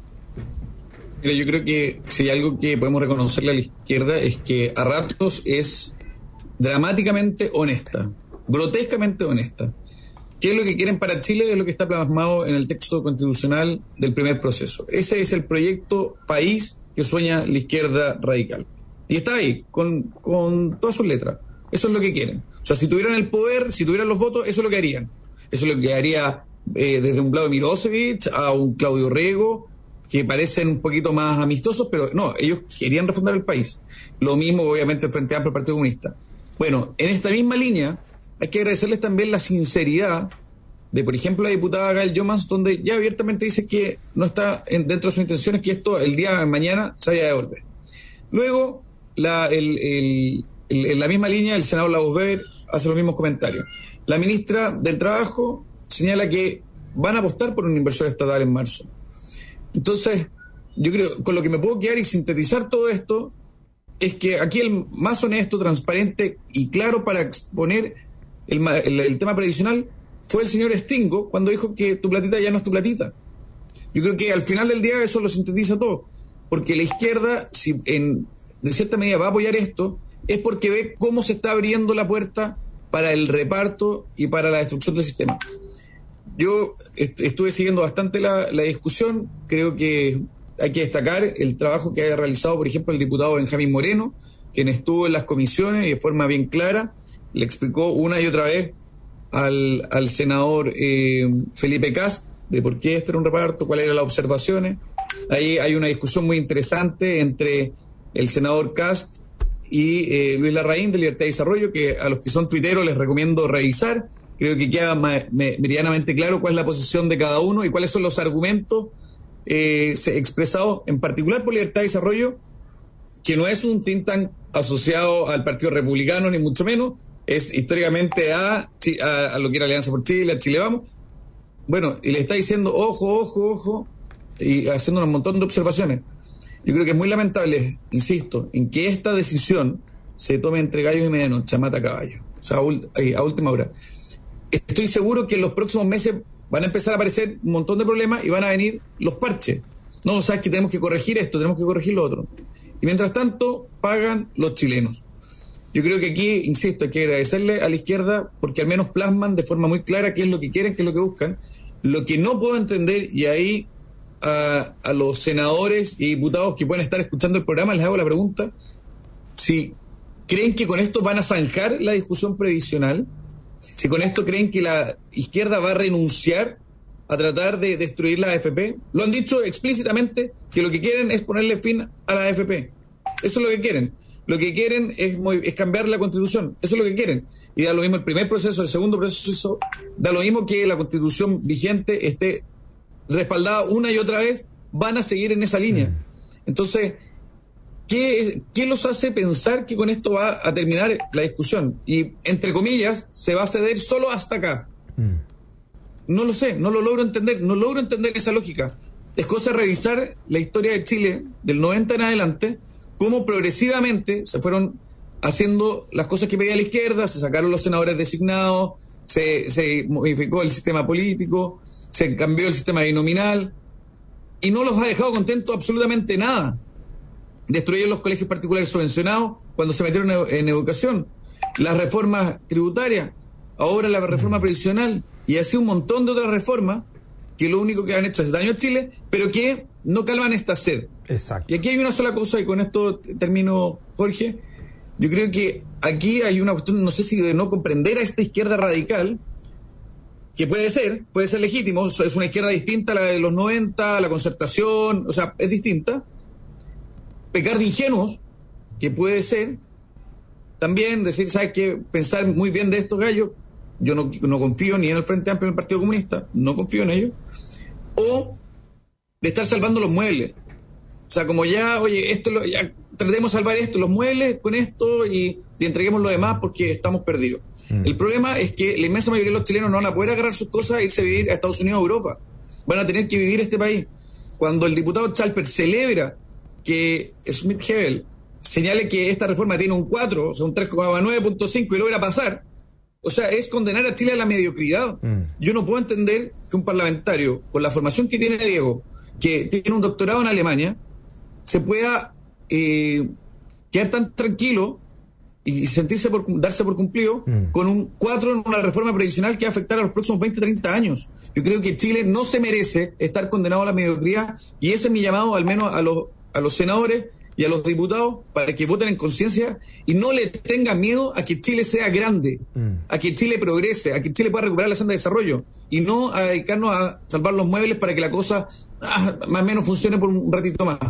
Mira, yo creo que si hay algo que podemos reconocerle a la izquierda es que a ratos es dramáticamente honesta, grotescamente honesta. ¿Qué es lo que quieren para Chile? Es lo que está plasmado en el texto constitucional del primer proceso. Ese es el proyecto país que sueña la izquierda radical. Y está ahí, con, con todas sus letras. Eso es lo que quieren. O sea, si tuvieran el poder, si tuvieran los votos, eso es lo que harían. Eso es lo que haría eh, desde un Vladimir Milosevic a un Claudio Rego, que parecen un poquito más amistosos, pero no, ellos querían refundar el país. Lo mismo, obviamente, el Frente Amplio, el Partido Comunista. Bueno, en esta misma línea, hay que agradecerles también la sinceridad de, por ejemplo, la diputada Gael Yomans, donde ya abiertamente dice que no está en, dentro de sus intenciones que esto el día de mañana se vaya a devolver. Luego, la, el, el, el, en la misma línea, el senador Lagos Weber hace los mismos comentarios. La ministra del Trabajo señala que van a apostar por una inversión estatal en marzo. Entonces, yo creo, con lo que me puedo quedar y sintetizar todo esto, es que aquí el más honesto, transparente y claro para exponer el, el, el tema previsional fue el señor Stingo, cuando dijo que tu platita ya no es tu platita. Yo creo que al final del día eso lo sintetiza todo, porque la izquierda, si en, de cierta medida va a apoyar esto, es porque ve cómo se está abriendo la puerta para el reparto y para la destrucción del sistema. Yo est- estuve siguiendo bastante la, la discusión. Creo que hay que destacar el trabajo que ha realizado, por ejemplo, el diputado Benjamín Moreno, quien estuvo en las comisiones y de forma bien clara le explicó una y otra vez al, al senador eh, Felipe Kast de por qué este era un reparto, cuáles eran las observaciones. Ahí hay una discusión muy interesante entre el senador Kast y eh, Luis Larraín de Libertad y Desarrollo, que a los que son tuiteros les recomiendo revisar. Creo que queda ma- me- meridianamente claro cuál es la posición de cada uno y cuáles son los argumentos eh, expresados en particular por Libertad y Desarrollo, que no es un think tank asociado al Partido Republicano, ni mucho menos, es históricamente a, a, a lo que era Alianza por Chile, a Chile Vamos. Bueno, y le está diciendo, ojo, ojo, ojo, y haciendo un montón de observaciones. Yo creo que es muy lamentable, insisto, en que esta decisión se tome entre gallos y medianoche, a mata caballo, o sea, a, a última hora. Estoy seguro que en los próximos meses van a empezar a aparecer un montón de problemas y van a venir los parches. No, sabes que tenemos que corregir esto, tenemos que corregir lo otro. Y mientras tanto, pagan los chilenos. Yo creo que aquí, insisto, hay que agradecerle a la izquierda porque al menos plasman de forma muy clara qué es lo que quieren, qué es lo que buscan. Lo que no puedo entender, y ahí a, a los senadores y diputados que pueden estar escuchando el programa, les hago la pregunta, si creen que con esto van a zanjar la discusión previsional, si con esto creen que la izquierda va a renunciar a tratar de destruir la A F P. Lo han dicho explícitamente, que lo que quieren es ponerle fin a la A F P. Eso es lo que quieren. Lo que quieren es, es cambiar la Constitución. Eso es lo que quieren. Y da lo mismo el primer proceso, el segundo proceso, da lo mismo que la Constitución vigente esté respaldada una y otra vez, van a seguir en esa línea. Entonces, ¿qué, ¿qué los hace pensar que con esto va a terminar la discusión? Y, entre comillas, se va a ceder solo hasta acá. Mm. No lo sé, no lo logro entender, no logro entender esa lógica. Es cosa de revisar la historia de Chile del noventa en adelante, cómo progresivamente se fueron haciendo las cosas que pedía la izquierda, se sacaron los senadores designados, se, se modificó el sistema político, se cambió el sistema binominal, y no los ha dejado contentos absolutamente nada. Destruyeron los colegios particulares subvencionados cuando se metieron en educación, las reformas tributarias, ahora la reforma previsional, y así un montón de otras reformas que lo único que han hecho es daño a Chile, pero que no calman esta sed. Exacto. Y aquí hay una sola cosa, y con esto termino, Jorge. Yo creo que aquí hay una cuestión, no sé si de no comprender a esta izquierda radical, que puede ser, puede ser legítimo, es una izquierda distinta a la de los noventa, la concertación, o sea, es distinta. Pecar de ingenuos, que puede ser, también decir, ¿sabes qué? Pensar muy bien de estos gallos, yo no, no confío ni en el Frente Amplio ni en el Partido Comunista, no confío en ellos, o de estar salvando los muebles. O sea, como ya, oye, esto lo, ya tratemos de salvar esto, los muebles con esto y, y entreguemos lo demás porque estamos perdidos. Mm. El problema es que la inmensa mayoría de los chilenos no van a poder agarrar sus cosas e irse a vivir a Estados Unidos o Europa. Van a tener que vivir este país. Cuando el diputado Chalper celebra que Schmidt-Hebel señale que esta reforma tiene un cuatro, o sea, un tres coma nueve punto cinco y logra pasar, o sea, es condenar a Chile a la mediocridad. Mm. Yo no puedo entender que un parlamentario, con la formación que tiene Diego, que tiene un doctorado en Alemania, se pueda eh, quedar tan tranquilo y sentirse por, darse por cumplido mm. con un cuatro en una reforma previsional que va a afectar a los próximos veinte, treinta años. Yo creo que Chile no se merece estar condenado a la mediocridad, y ese es mi llamado al menos a los, a los senadores y a los diputados para que voten en conciencia y no le tengan miedo a que Chile sea grande, mm. a que Chile progrese, a que Chile pueda recuperar la senda de desarrollo, y no a dedicarnos a salvar los muebles para que la cosa ah, más o menos funcione por un ratito más.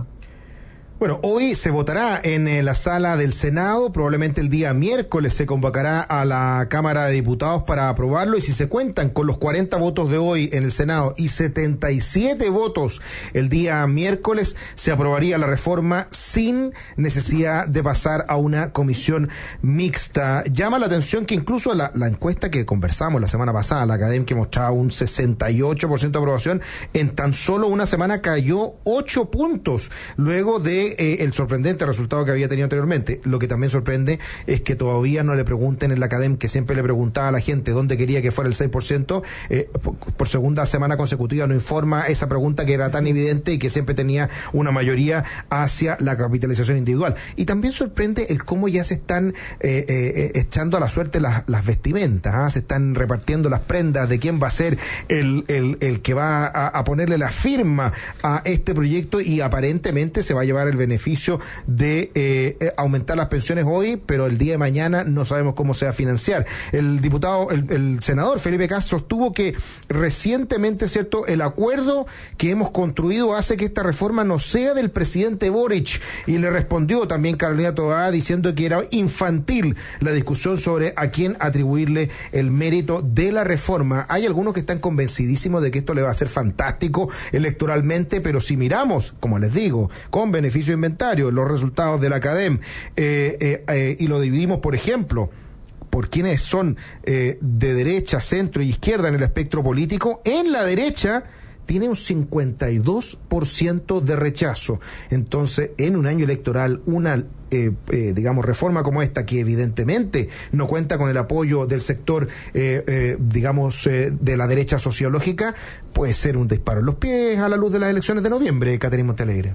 Bueno, hoy se votará en eh, la sala del Senado, probablemente el día miércoles se convocará a la Cámara de Diputados para aprobarlo, y si se cuentan con los cuarenta votos de hoy en el Senado y setenta y siete votos el día miércoles, se aprobaría la reforma sin necesidad de pasar a una comisión mixta. Llama la atención que incluso la, la encuesta que conversamos la semana pasada, la Academ, que mostraba un sesenta y ocho por ciento de aprobación, en tan solo una semana cayó ocho puntos, luego de Eh, el sorprendente resultado que había tenido anteriormente. Lo que también sorprende es que todavía no le pregunten en la Academ, que siempre le preguntaba a la gente dónde quería que fuera el seis por ciento, eh, por, por segunda semana consecutiva no informa esa pregunta que era tan evidente y que siempre tenía una mayoría hacia la capitalización individual. Y también sorprende el cómo ya se están eh, eh, echando a la suerte las, las vestimentas, ¿eh? Se están repartiendo las prendas de quién va a ser el, el, el que va a, a ponerle la firma a este proyecto, y aparentemente se va a llevar el beneficio de eh, aumentar las pensiones hoy, pero el día de mañana no sabemos cómo se va a financiar. El diputado, el, el senador Felipe Cas sostuvo que recientemente, cierto, el acuerdo que hemos construido hace que esta reforma no sea del presidente Boric, y le respondió también Carolina Toá diciendo que era infantil la discusión sobre a quién atribuirle el mérito de la reforma. Hay algunos que están convencidísimos de que esto le va a ser fantástico electoralmente, pero si miramos, como les digo, con beneficio de inventario, los resultados de la Academ, eh, eh, eh, y lo dividimos, por ejemplo, por quienes son eh, de derecha, centro y izquierda en el espectro político, en la derecha tiene un cincuenta y dos por ciento de rechazo. Entonces, en un año electoral, una eh, eh, digamos, reforma como esta, que evidentemente no cuenta con el apoyo del sector, eh, eh, digamos, eh, de la derecha sociológica, puede ser un disparo en los pies a la luz de las elecciones de noviembre, Caterina Montealegre.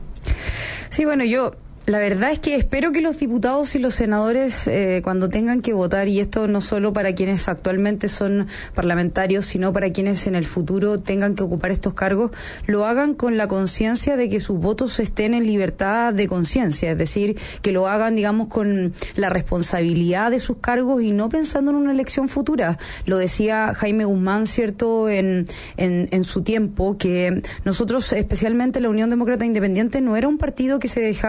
Sí, bueno, yo... La verdad es que espero que los diputados y los senadores, eh, cuando tengan que votar, y esto no solo para quienes actualmente son parlamentarios, sino para quienes en el futuro tengan que ocupar estos cargos, lo hagan con la conciencia de que sus votos estén en libertad de conciencia, es decir, que lo hagan, digamos, con la responsabilidad de sus cargos y no pensando en una elección futura. Lo decía Jaime Guzmán, cierto, en, en, en su tiempo, que nosotros, especialmente la Unión Demócrata Independiente, no era un partido que se dejaba guiar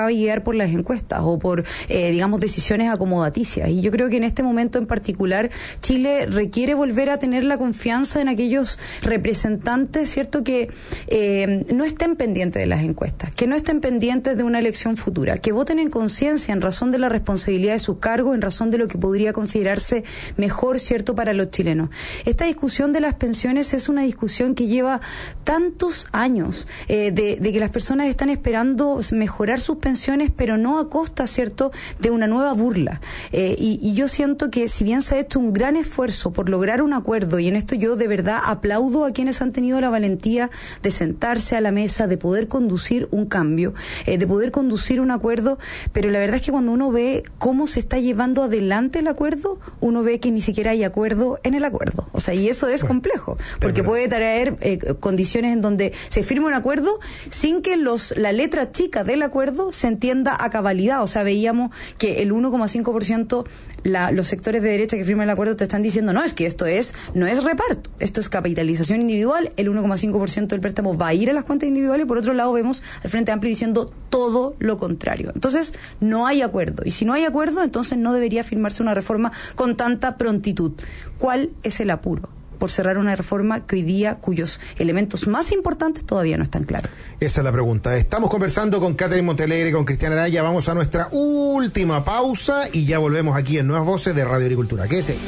por las encuestas o por, eh, digamos, decisiones acomodaticias. Y yo creo que en este momento en particular Chile requiere volver a tener la confianza en aquellos representantes, ¿cierto?, que eh, no estén pendientes de las encuestas, que no estén pendientes de una elección futura, que voten en conciencia en razón de la responsabilidad de sus cargos, en razón de lo que podría considerarse mejor, ¿cierto?, para los chilenos. Esta discusión de las pensiones es una discusión que lleva tantos años, eh, de, de que las personas están esperando mejorar sus pensiones, pero no a costa, ¿cierto?, de una nueva burla. Eh, y, y yo siento que si bien se ha hecho un gran esfuerzo por lograr un acuerdo, y en esto yo de verdad aplaudo a quienes han tenido la valentía de sentarse a la mesa, de poder conducir un cambio, eh, de poder conducir un acuerdo, pero la verdad es que cuando uno ve cómo se está llevando adelante el acuerdo, uno ve que ni siquiera hay acuerdo en el acuerdo. O sea, y eso es complejo, porque puede traer eh, condiciones en donde se firme un acuerdo sin que los la letra chica del acuerdo se entienda a cabalidad. O sea, veíamos que el uno coma cinco por ciento, la, los sectores de derecha que firman el acuerdo te están diciendo, no, es que esto es no es reparto, esto es capitalización individual, el uno coma cinco por ciento del préstamo va a ir a las cuentas individuales, y por otro lado vemos al Frente Amplio diciendo todo lo contrario. Entonces, no hay acuerdo, y si no hay acuerdo, entonces no debería firmarse una reforma con tanta prontitud. ¿Cuál es el apuro por cerrar una reforma que hoy día, cuyos elementos más importantes todavía no están claros? Esa es la pregunta. Estamos conversando con Catherine Montealegre, con Cristian Araya. Vamos a nuestra última pausa y ya volvemos aquí en Nuevas Voces de Radio Agricultura. ¿Qué es eso?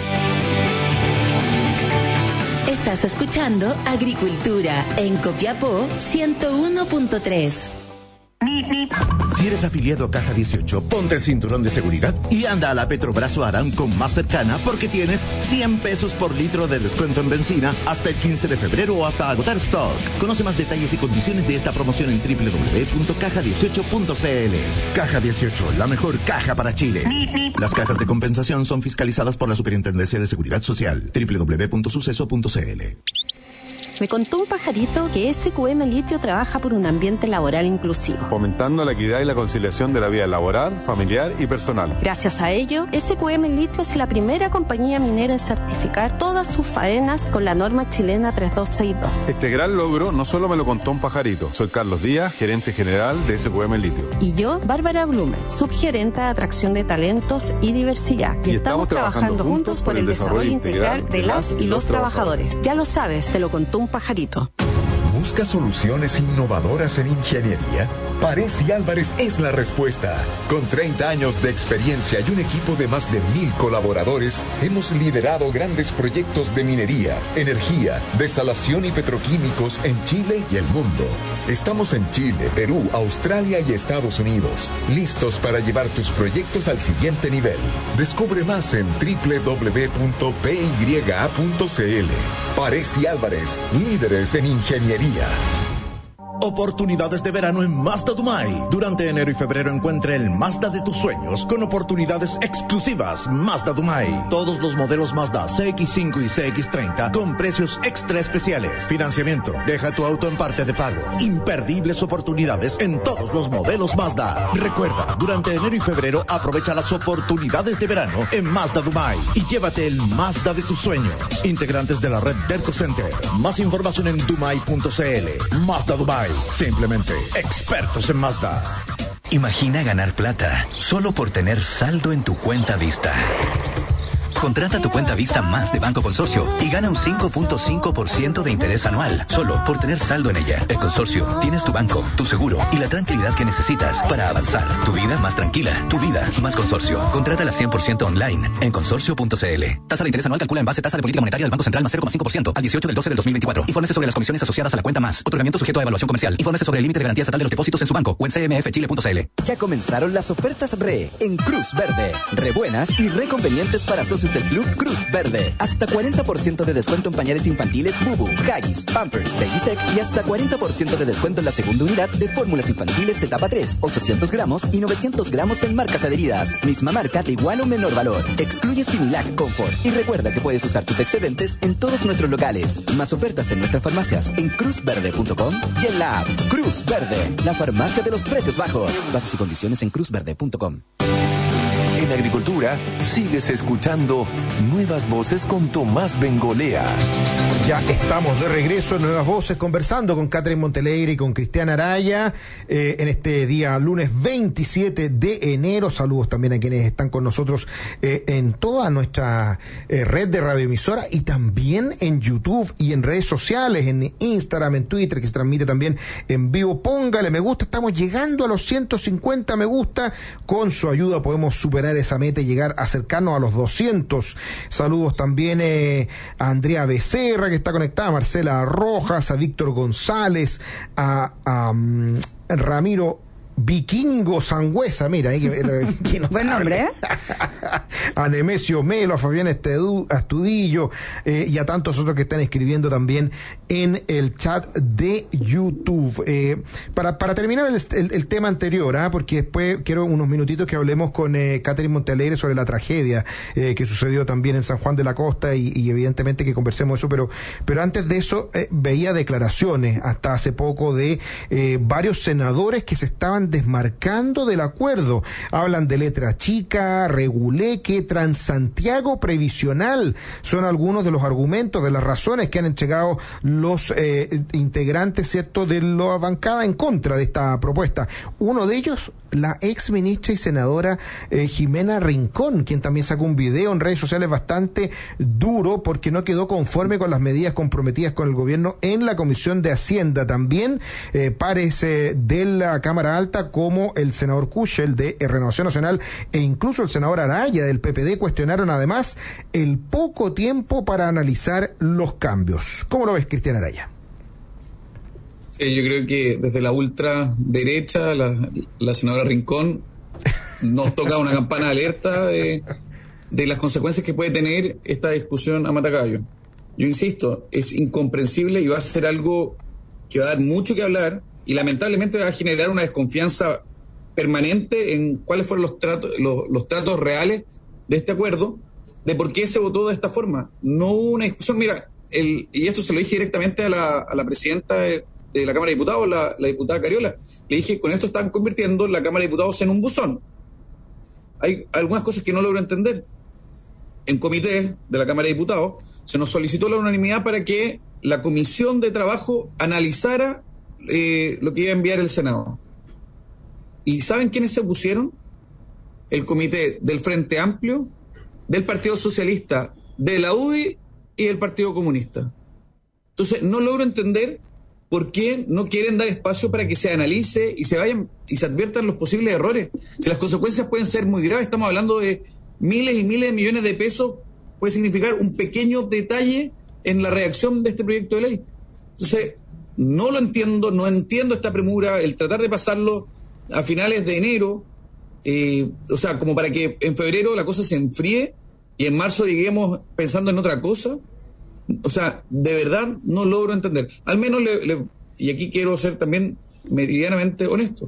Estás escuchando Agricultura en Copiapó ciento uno punto tres. Si eres afiliado a Caja dieciocho, ponte el cinturón de seguridad y anda a la Petrobras Aramco más cercana porque tienes cien pesos por litro de descuento en benzina hasta el quince de febrero o hasta agotar stock. Conoce más detalles y condiciones de esta promoción en doble u doble u doble u punto caja dieciocho punto c l. Caja dieciocho, la mejor caja para Chile. Las cajas de compensación son fiscalizadas por la Superintendencia de Seguridad Social. doble u doble u doble u punto suceso punto c l. Me contó un pajarito que S Q M Litio trabaja por un ambiente laboral inclusivo, fomentando la equidad y la conciliación de la vida laboral, familiar y personal. Gracias a ello, S Q M Litio es la primera compañía minera en certificar todas sus faenas con la norma chilena tres dos seis dos. Este gran logro no solo me lo contó un pajarito. Soy Carlos Díaz, gerente general de S Q M Litio. Y yo, Bárbara Blumer, subgerente de atracción de talentos y diversidad. Y, y estamos, estamos trabajando juntos por el desarrollo integral de las y los trabajadores. Ya lo sabes, te lo contó un pajarito. ¿Busca soluciones innovadoras en ingeniería? Paresi Álvarez es la respuesta. Con treinta años de experiencia y un equipo de más de mil colaboradores, hemos liderado grandes proyectos de minería, energía, desalación y petroquímicos en Chile y el mundo. Estamos en Chile, Perú, Australia y Estados Unidos, listos para llevar tus proyectos al siguiente nivel. Descubre más en doble u doble u doble u punto p y a punto c l. Paresi Álvarez, líderes en ingeniería. Oportunidades de verano en Mazda Dumay. Durante enero y febrero encuentre el Mazda de tus sueños con oportunidades exclusivas. Mazda Dumay. Todos los modelos Mazda C X cinco y C X treinta con precios extra especiales. Financiamiento. Deja tu auto en parte de pago. Imperdibles oportunidades en todos los modelos Mazda. Recuerda, durante enero y febrero aprovecha las oportunidades de verano en Mazda Dumay y llévate el Mazda de tus sueños. Integrantes de la red Derco Center. Más información en dumay punto c l. Mazda Dumay. Simplemente expertos en Mazda. Imagina ganar plata solo por tener saldo en tu cuenta Vista. Contrata tu cuenta Vista Más de Banco Consorcio y gana un cinco punto cinco por ciento de interés anual, solo por tener saldo en ella. El Consorcio, tienes tu banco, tu seguro y la tranquilidad que necesitas para avanzar. Tu vida más tranquila, tu vida más Consorcio. Contrátala cien por ciento online en consorcio punto c l. Tasa de interés anual calcula en base tasa de política monetaria del Banco Central más cero coma cinco por ciento al dieciocho del doce del dos mil veinticuatro. Infórmese sobre las comisiones asociadas a la cuenta Más. Otorgamiento sujeto a evaluación comercial. Infórmese sobre el límite de garantía estatal de los depósitos en su banco o en c m f chile punto c l. Ya comenzaron las ofertas RE en Cruz Verde. Re buenas y re convenientes para socios del Club Cruz Verde. Hasta cuarenta por ciento de descuento en pañales infantiles Bubu, Huggies, Pampers, Babysec y hasta cuarenta por ciento de descuento en la segunda unidad de fórmulas infantiles Etapa tres, ochocientos gramos y novecientos gramos en marcas adheridas. Misma marca de igual o menor valor. Excluye Similac Comfort. Y recuerda que puedes usar tus excedentes en todos nuestros locales. Más ofertas en nuestras farmacias en cruz verde punto com y en la app Cruz Verde, la farmacia de los precios bajos. Bases y condiciones en cruz verde punto com. En Agricultura, sigues escuchando Nuevas Voces con Tomás Bengolea. Ya estamos de regreso en Nuevas Voces, conversando con Catherine Montelegre y con Cristian Araya eh, en este día lunes veintisiete de enero. Saludos también a quienes están con nosotros eh, en toda nuestra eh, red de radioemisora y también en YouTube y en redes sociales, en Instagram, en Twitter, que se transmite también en vivo. Póngale me gusta, estamos llegando a los ciento cincuenta me gusta. Con su ayuda podemos superar esa meta y llegar a acercarnos a los doscientos. Saludos también eh, a Andrea Becerra, que está conectada, a Marcela Rojas, a Víctor González, a, a um, Ramiro Vikingo Sangüesa, mira, ahí que, que no buen nombre, ¿eh? A Nemesio Melo, a Fabián Estedu, Astudillo eh, y a tantos otros que están escribiendo también en el chat de YouTube. Eh, para, para terminar el, el, el tema anterior, ¿eh? Porque después quiero unos minutitos que hablemos con eh, Catherine Montealegre sobre la tragedia eh, que sucedió también en San Juan de la Costa y, y evidentemente que conversemos eso, pero, pero antes de eso eh, veía declaraciones hasta hace poco de eh, varios senadores que se estaban desmarcando del acuerdo. Hablan de letra chica, reguleque, Transantiago previsional. Son algunos de los argumentos, de las razones que han entregado los eh, integrantes, ¿cierto?, de la bancada en contra de esta propuesta. Uno de ellos, la ex ministra y senadora eh, Jimena Rincón, quien también sacó un video en redes sociales bastante duro porque no quedó conforme con las medidas comprometidas con el gobierno en la Comisión de Hacienda. También eh, pares eh, de la Cámara Alta como el senador Kuschel de Renovación Nacional e incluso el senador Araya del P P D cuestionaron además el poco tiempo para analizar los cambios. ¿Cómo lo ves, Cristian Araya? Sí, yo creo que desde la ultraderecha, la, la senadora Rincón nos toca una campana de alerta de, de las consecuencias que puede tener esta discusión a matagallo. Yo insisto, es incomprensible y va a ser algo que va a dar mucho que hablar y lamentablemente va a generar una desconfianza permanente en cuáles fueron los tratos, los, los tratos reales de este acuerdo, de por qué se votó de esta forma. No hubo una discusión, mira, el, y esto se lo dije directamente a la, a la presidenta de, de la Cámara de Diputados, la, la diputada Cariola. Le dije, con esto están convirtiendo la Cámara de Diputados en un buzón. Hay algunas cosas que no logro entender. En comité de la Cámara de Diputados se nos solicitó la unanimidad para que la Comisión de Trabajo analizara eh, lo que iba a enviar el Senado. ¿Y saben quiénes se opusieron? El comité del Frente Amplio, del Partido Socialista, de la U D I y del Partido Comunista. Entonces, no logro entender por qué no quieren dar espacio para que se analice y se vayan y se adviertan los posibles errores. Si las consecuencias pueden ser muy graves, estamos hablando de miles y miles de millones de pesos, puede significar un pequeño detalle en la reacción de este proyecto de ley. Entonces, no lo entiendo, no entiendo esta premura, el tratar de pasarlo a finales de enero, eh, o sea, como para que en febrero la cosa se enfríe y en marzo lleguemos pensando en otra cosa. O sea, de verdad no logro entender. Al menos, le, le, y aquí quiero ser también meridianamente honesto,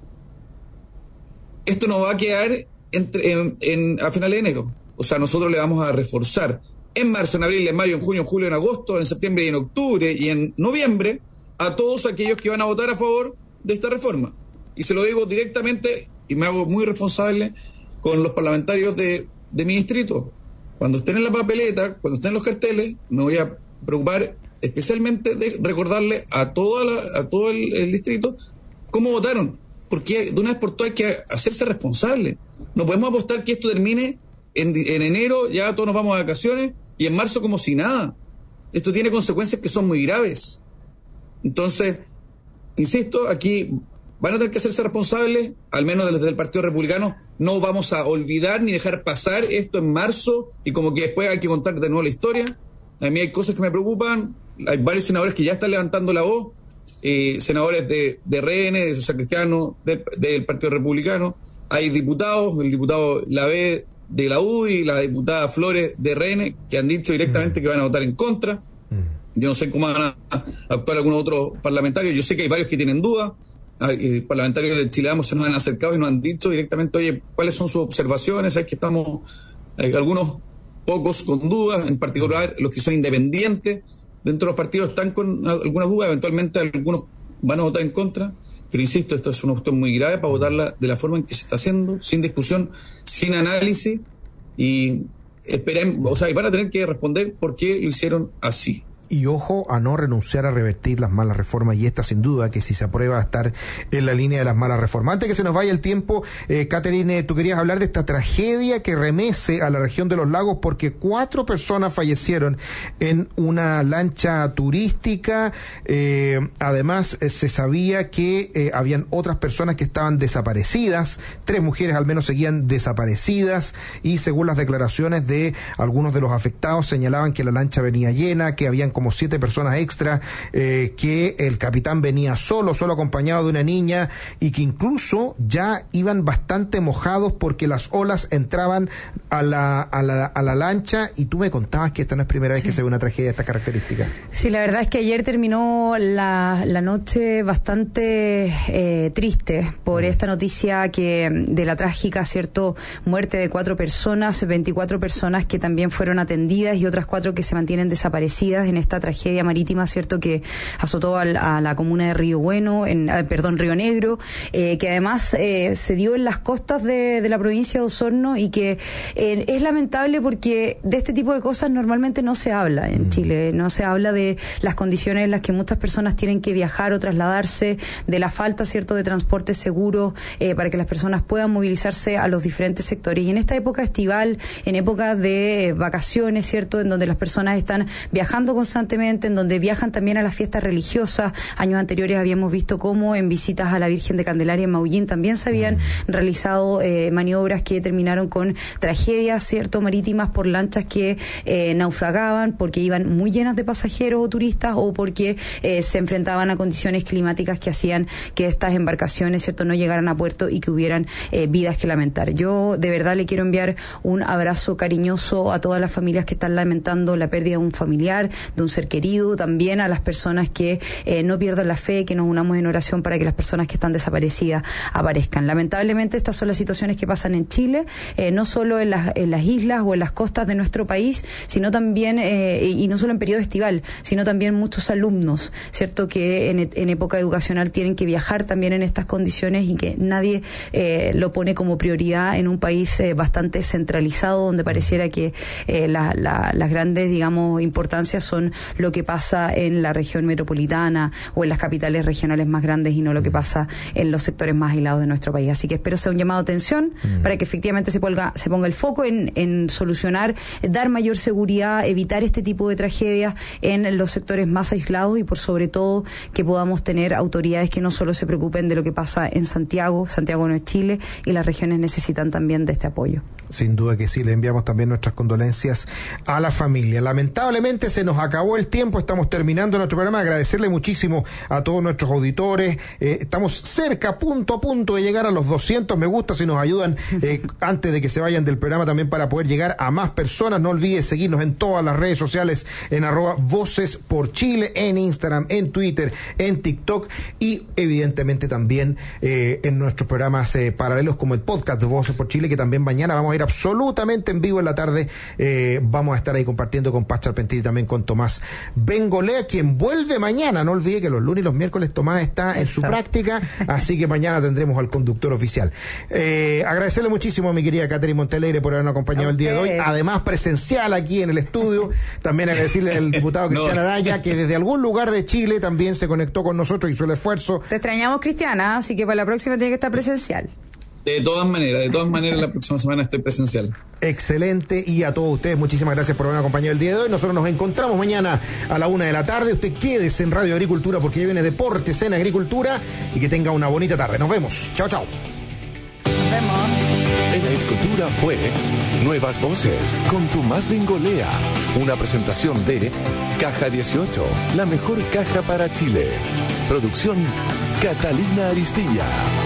esto no va a quedar entre, en, en, a finales de enero. O sea, nosotros le vamos a reforzar en marzo, en abril, en mayo, en junio, en julio, en agosto, en septiembre y en octubre y en noviembre a todos aquellos que van a votar a favor de esta reforma. Y se lo digo directamente y me hago muy responsable con los parlamentarios de, de mi distrito. Cuando estén en la papeleta, cuando estén en los carteles, me voy a preocupar especialmente de recordarle a, toda la, a todo el, el distrito cómo votaron. Porque de una vez por todas hay que hacerse responsable. No podemos apostar que esto termine en, en enero, ya todos nos vamos a vacaciones, y en marzo como si nada. Esto tiene consecuencias que son muy graves. Entonces, insisto, aquí van a tener que hacerse responsables, al menos desde el Partido Republicano. No vamos a olvidar ni dejar pasar esto en marzo y como que después hay que contar de nuevo la historia. A mí hay cosas que me preocupan, hay varios senadores que ya están levantando la voz, eh, senadores de, de R N, de Social Cristiano, de, del Partido Republicano, hay diputados, el diputado Lavé de la U D I, la diputada Flores de R N, que han dicho directamente que van a votar en contra. Yo no sé cómo van a actuar algunos otros parlamentarios, yo sé que hay varios que tienen dudas. Hay parlamentarios de Chile Vamos se nos han acercado y nos han dicho directamente, oye, ¿cuáles son sus observaciones? Hay que estamos, hay algunos pocos con dudas, en particular los que son independientes dentro de los partidos están con algunas dudas, eventualmente algunos van a votar en contra, pero insisto, esto es una cuestión muy grave para votarla de la forma en que se está haciendo, sin discusión, sin análisis, y esperemos, o sea, y van a tener que responder por qué lo hicieron así. Y ojo a no renunciar a revertir las malas reformas, y esta sin duda que si se aprueba va a estar en la línea de las malas reformas. Antes que se nos vaya el tiempo, eh, Catherine, tú querías hablar de esta tragedia que remece a la región de los lagos porque cuatro personas fallecieron en una lancha turística. Eh, además, eh, se sabía que eh, habían otras personas que estaban desaparecidas, tres mujeres al menos seguían desaparecidas, y según las declaraciones de algunos de los afectados señalaban que la lancha venía llena, que habían como siete personas extra, eh, que el capitán venía solo, solo acompañado de una niña, y que incluso ya iban bastante mojados porque las olas entraban a la, a la, a la lancha, y tú me contabas que esta no es primera vez sí. que se ve una tragedia de esta característica. Sí, la verdad es que ayer terminó la, la noche bastante eh, triste por esta noticia que de la trágica, cierto, muerte de cuatro personas, veinticuatro personas que también fueron atendidas y otras cuatro que se mantienen desaparecidas en esta tragedia marítima, cierto, que azotó al, a la comuna de Río Bueno, en, eh, perdón, Río Negro, eh, que además eh, se dio en las costas de, de la provincia de Osorno, y que eh, es lamentable porque de este tipo de cosas normalmente no se habla en mm. Chile, no se habla de las condiciones en las que muchas personas tienen que viajar o trasladarse, de la falta, cierto, de transporte seguro eh, para que las personas puedan movilizarse a los diferentes sectores. Y en esta época estival, en época de eh, vacaciones, cierto, en donde las personas están viajando constantemente, en donde viajan también a las fiestas religiosas. Años anteriores habíamos visto cómo en visitas a la Virgen de Candelaria en Maullín también se habían realizado eh, maniobras que terminaron con tragedias, cierto, marítimas por lanchas que eh, naufragaban porque iban muy llenas de pasajeros o turistas, o porque eh, se enfrentaban a condiciones climáticas que hacían que estas embarcaciones, cierto, no llegaran a puerto y que hubieran eh, vidas que lamentar. Yo de verdad le quiero enviar un abrazo cariñoso a todas las familias que están lamentando la pérdida de un familiar, de un ser querido, también a las personas que eh, no pierdan la fe, que nos unamos en oración para que las personas que están desaparecidas aparezcan. Lamentablemente estas son las situaciones que pasan en Chile, eh, no solo en las, en las islas o en las costas de nuestro país, sino también, eh, y no solo en periodo estival, sino también muchos alumnos, ¿cierto?, que en, en época educacional tienen que viajar también en estas condiciones, y que nadie eh, lo pone como prioridad en un país eh, bastante centralizado, donde pareciera que eh, la, la, las grandes, digamos, importancias son lo que pasa en la región metropolitana o en las capitales regionales más grandes, y no lo que pasa en los sectores más aislados de nuestro país. Así que espero sea un llamado de atención mm. para que efectivamente se ponga, se ponga el foco en, en solucionar, dar mayor seguridad, evitar este tipo de tragedias en los sectores más aislados, y por sobre todo que podamos tener autoridades que no solo se preocupen de lo que pasa en Santiago. Santiago no es Chile, y las regiones necesitan también de este apoyo. Sin duda que sí, le enviamos también nuestras condolencias a la familia. Lamentablemente se nos acabó el tiempo, estamos terminando nuestro programa. Agradecerle muchísimo a todos nuestros auditores. Eh, estamos cerca, punto a punto de llegar a los doscientos me gusta, si nos ayudan eh, antes de que se vayan del programa, también para poder llegar a más personas. No olvides seguirnos en todas las redes sociales, en arroba Voces por Chile, en Instagram, en Twitter, en TikTok, y evidentemente también eh, en nuestros programas eh, paralelos como el podcast de Voces por Chile, que también mañana vamos a ir absolutamente en vivo en la tarde. Eh, vamos a estar ahí compartiendo con Paz Charpentier y también con Tomás Bengolea, quien vuelve mañana. No olvide que los lunes y los miércoles Tomás está en Eso. su práctica, así que mañana tendremos al conductor oficial. Eh, agradecerle muchísimo a mi querida Catherine Montelegre por habernos acompañado el día de hoy, además presencial aquí en el estudio. También agradecerle al diputado Cristian no. Araya, que desde algún lugar de Chile también se conectó con nosotros y hizo el esfuerzo. Te extrañamos, Cristiana, así que para la próxima tiene que estar presencial. De todas maneras, de todas maneras la próxima semana estoy presencial. Excelente, y a todos ustedes muchísimas gracias por habernos acompañado el día de hoy. Nosotros nos encontramos mañana a la una de la tarde. Usted quédese en Radio Agricultura porque ya viene Deportes en Agricultura, y que tenga una bonita tarde. Nos vemos. Chao, chao. Nos vemos. En Agricultura fue Nuevas Voces con Tomás Bengolea, una presentación de Caja dieciocho, la mejor caja para Chile. Producción Catalina Aristilla.